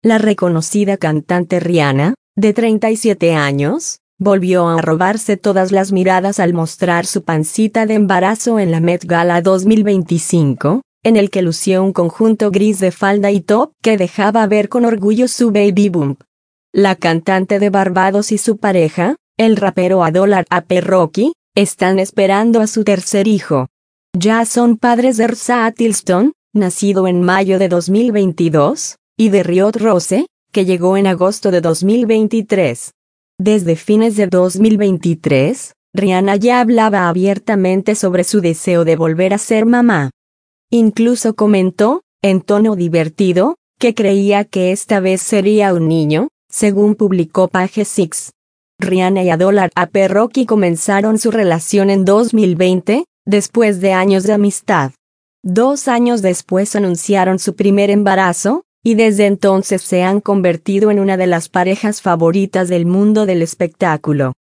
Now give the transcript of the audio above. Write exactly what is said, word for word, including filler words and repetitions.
La reconocida cantante Rihanna, de treinta y siete años, volvió a robarse todas las miradas al mostrar su pancita de embarazo en la Met Gala dos mil veinticinco, en el que lució un conjunto gris de falda y top que dejaba ver con orgullo su baby bump. La cantante de Barbados y su pareja, el rapero Adolar A.P. Rocky, están esperando a su tercer hijo. Ya son padres de Rza Tilston, nacido en mayo de dos mil veintidós, y de Riot Rose, que llegó en agosto de dos mil veintitrés. Desde fines de dos mil veintitrés, Rihanna ya hablaba abiertamente sobre su deseo de volver a ser mamá. Incluso comentó, en tono divertido, que creía que esta vez sería un niño, según publicó Page Six. Rihanna y Adolar A.P. Rocky comenzaron su relación en dos mil veinte, después de años de amistad. Dos años después anunciaron su primer embarazo, y desde entonces se han convertido en una de las parejas favoritas del mundo del espectáculo.